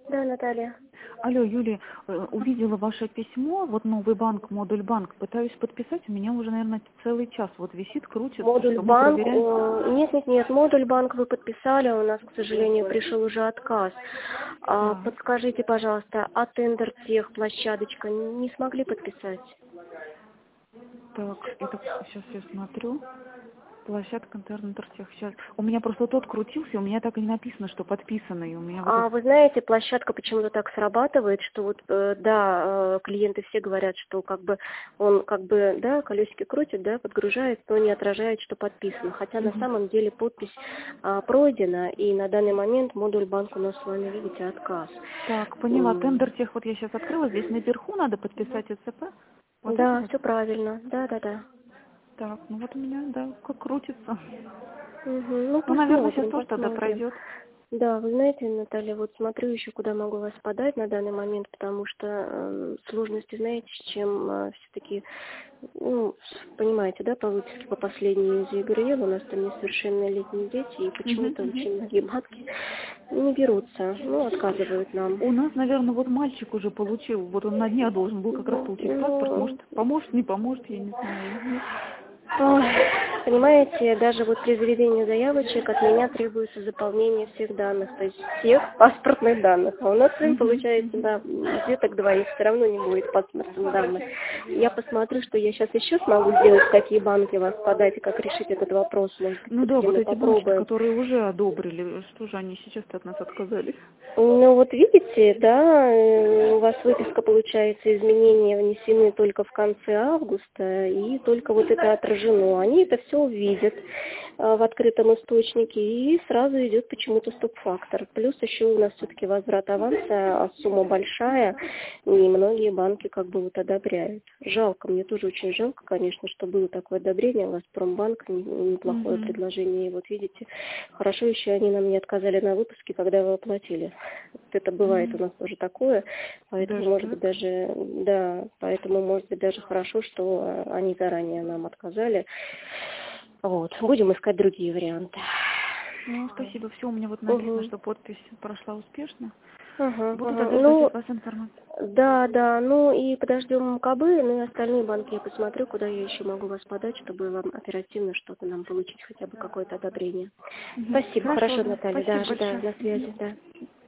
Да, Наталья. Алло, Юлия, увидела ваше письмо, вот новый банк, модуль банк, пытаюсь подписать, у меня уже, наверное, целый час вот висит, крутится, Модуль что мы банк, проверяем. нет, модуль банк вы подписали, у нас, к сожалению, пришел уже отказ. Так, Подскажите, пожалуйста, а тендер тех площадочка не смогли подписать? так, это сейчас я смотрю. Площадка интернет-тех. Сейчас. У меня просто тот крутился, у меня так и не написано, что подписанный. У меня вот А вы знаете, площадка почему-то так срабатывает, что вот, клиенты все говорят, что он да, колесики крутит, да, подгружает, но не отражает, что подписано. Хотя на самом деле подпись пройдена, и на данный момент модуль банк у нас с вами, видите, отказ. Так, поняла. Тендер тех вот я сейчас открыла. Здесь наверху надо подписать СЦП. Вот это Да, вот. все правильно, да. Так, ну вот у меня, да, как крутится. Ну, Ну, наверное, сейчас тоже тогда посмотрим. пройдет. Да, вы знаете, Наталья, вот смотрю еще, куда могу вас подать на данный момент, потому что сложности, знаете, с чем все-таки, понимаете, да, по выписке по последней из ЕГРЕЛ у нас там несовершеннолетние дети, и почему-то очень многие матки не берутся, отказывают нам. У нас, наверное, вот мальчик уже получил, вот он на днях должен был как раз получить паспорт, может, поможет, не поможет, я не знаю. Нет. Ой, понимаете, даже вот при заведении заявочек от меня требуется заполнение всех данных, то есть всех паспортных данных. А у нас с вами получается, да, деток двоих все равно не будет паспортных данных. Я посмотрю, что я сейчас еще смогу сделать, в какие банки вас подать и как решить этот вопрос. Может быть, Ну да, все-таки вот мы эти банки, попробуем. которые уже одобрили, что же они сейчас-то от нас отказались? Ну вот видите, да, у вас выписка получается, изменения внесены только в конце августа, и только вот это отражено. Они это все увидят в открытом источнике, и сразу идет почему-то стоп-фактор. Плюс еще у нас все-таки возврат аванса, а сумма большая, и многие банки как бы вот одобряют. Жалко, мне тоже очень жалко, конечно, что было такое одобрение, Газпромбанк, неплохое предложение, и вот видите, хорошо еще они нам не отказали на выпуске, когда вы оплатили. Это бывает у нас тоже такое, поэтому, может быть, даже хорошо, что они заранее нам отказали. Вот, будем искать другие варианты. Ну, спасибо. Все, у меня вот написано, что подпись прошла успешно. Буду тогда ждать Ну, от вас информацию. да, и подождем МКБ, и остальные банки я посмотрю, куда я еще могу вас подать, чтобы вам оперативно что-то нам получить, хотя бы какое-то одобрение. Спасибо, хорошо, Да. Наталья, Спасибо ожидаю, большое. на связи, да.